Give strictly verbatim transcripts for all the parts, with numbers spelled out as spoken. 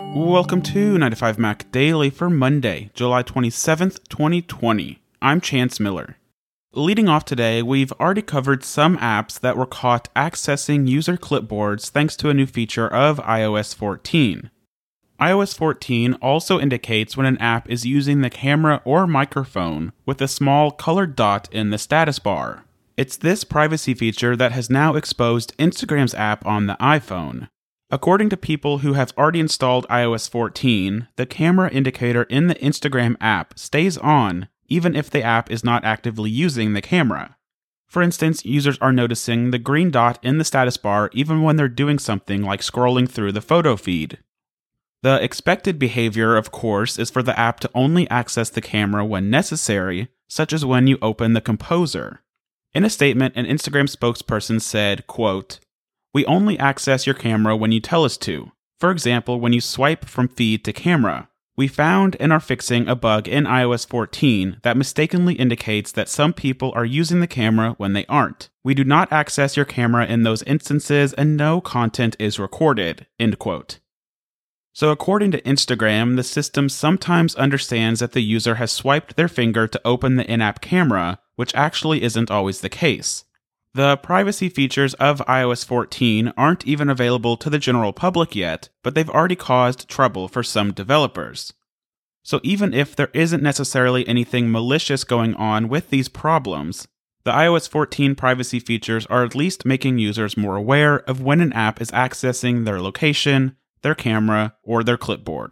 Welcome to nine to five Mac Daily for Monday, July twenty-seventh, twenty twenty. I'm Chance Miller. Leading off today, we've already covered some apps that were caught accessing user clipboards thanks to a new feature of i O S fourteen. i O S fourteen also indicates when an app is using the camera or microphone with a small colored dot in the status bar. It's this privacy feature that has now exposed Instagram's app on the iPhone. According to people who have already installed i O S fourteen, the camera indicator in the Instagram app stays on even if the app is not actively using the camera. For instance, users are noticing the green dot in the status bar even when they're doing something like scrolling through the photo feed. The expected behavior, of course, is for the app to only access the camera when necessary, such as when you open the Composer. In a statement, an Instagram spokesperson said, quote, "We only access your camera when you tell us to. For example, when you swipe from feed to camera. We found and are fixing a bug in i O S fourteen that mistakenly indicates that some people are using the camera when they aren't. We do not access your camera in those instances and no content is recorded." End quote. So according to Instagram, the system sometimes understands that the user has swiped their finger to open the in-app camera, which actually isn't always the case. The privacy features of i O S fourteen aren't even available to the general public yet, but they've already caused trouble for some developers. So even if there isn't necessarily anything malicious going on with these problems, the i O S fourteen privacy features are at least making users more aware of when an app is accessing their location, their camera, or their clipboard.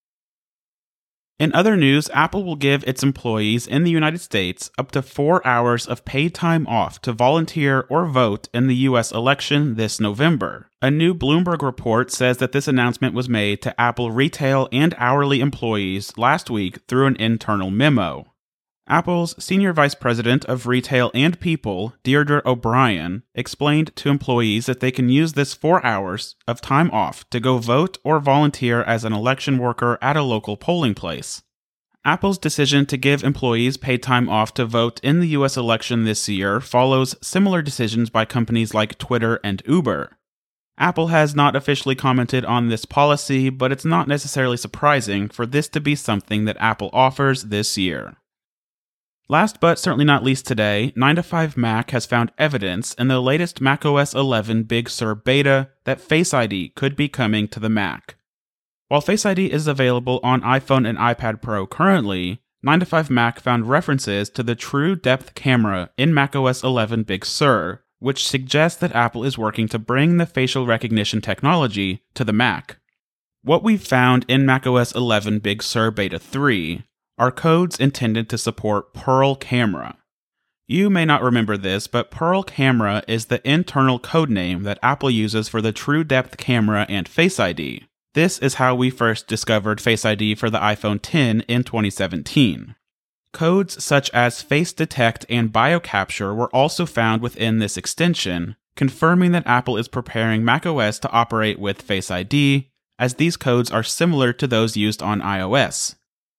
In other news, Apple will give its employees in the United States up to four hours of paid time off to volunteer or vote in the U S election this November. A new Bloomberg report says that this announcement was made to Apple retail and hourly employees last week through an internal memo. Apple's Senior Vice President of Retail and People, Deirdre O'Brien, explained to employees that they can use this four hours of time off to go vote or volunteer as an election worker at a local polling place. Apple's decision to give employees paid time off to vote in the U S election this year follows similar decisions by companies like Twitter and Uber. Apple has not officially commented on this policy, but it's not necessarily surprising for this to be something that Apple offers this year. Last but certainly not least today, nine to five Mac has found evidence in the latest macOS eleven Big Sur beta that Face I D could be coming to the Mac. While Face I D is available on iPhone and iPad Pro currently, nine to five Mac found references to the True Depth camera in macOS eleven Big Sur, which suggests that Apple is working to bring the facial recognition technology to the Mac. What we've found in macOS eleven Big Sur Beta three are codes intended to support Pearl Camera. You may not remember this, but Pearl Camera is the internal codename that Apple uses for the True Depth camera and Face I D. This is how we first discovered Face I D for the iPhone ten in twenty seventeen. Codes such as Face Detect and BioCapture were also found within this extension, confirming that Apple is preparing macOS to operate with Face I D, as these codes are similar to those used on iOS.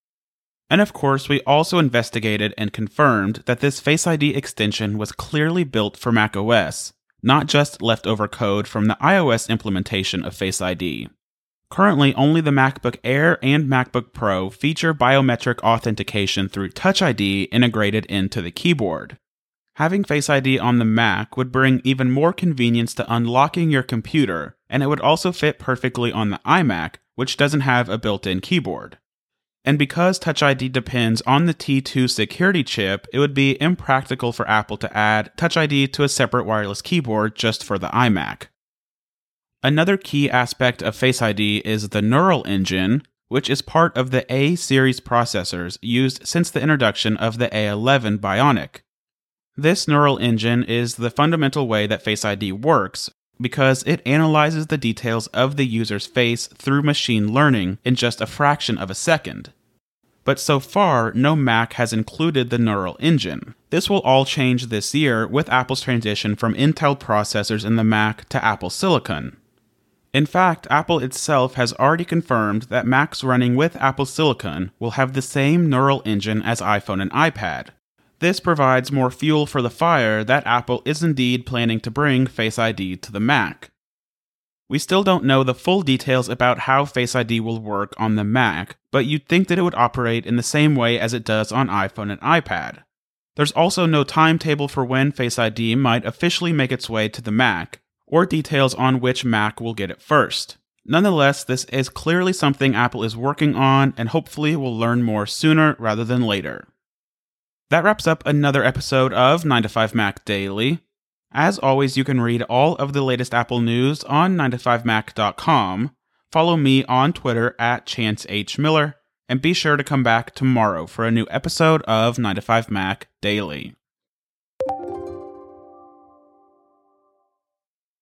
And of course, we also investigated and confirmed that this Face I D extension was clearly built for macOS, not just leftover code from the iOS implementation of Face I D. Currently, only the MacBook Air and MacBook Pro feature biometric authentication through Touch I D integrated into the keyboard. Having Face I D on the Mac would bring even more convenience to unlocking your computer, and it would also fit perfectly on the iMac, which doesn't have a built-in keyboard. And because Touch I D depends on the T two security chip, it would be impractical for Apple to add Touch I D to a separate wireless keyboard just for the iMac. Another key aspect of Face I D is the Neural Engine, which is part of the A series processors used since the introduction of the A eleven Bionic. This Neural Engine is the fundamental way that Face I D works, because it analyzes the details of the user's face through machine learning in just a fraction of a second. But so far, no Mac has included the Neural Engine. This will all change this year with Apple's transition from Intel processors in the Mac to Apple Silicon. In fact, Apple itself has already confirmed that Macs running with Apple Silicon will have the same Neural Engine as iPhone and iPad. This provides more fuel for the fire that Apple is indeed planning to bring Face I D to the Mac. We still don't know the full details about how Face I D will work on the Mac, but you'd think that it would operate in the same way as it does on iPhone and iPad. There's also no timetable for when Face I D might officially make its way to the Mac, or details on which Mac will get it first. Nonetheless, this is clearly something Apple is working on, and hopefully we'll learn more sooner rather than later. That wraps up another episode of nine to five Mac Daily. As always, you can read all of the latest Apple news on nine to five mac dot com, follow me on Twitter at Chance H. Miller, and be sure to come back tomorrow for a new episode of nine to five Mac Daily.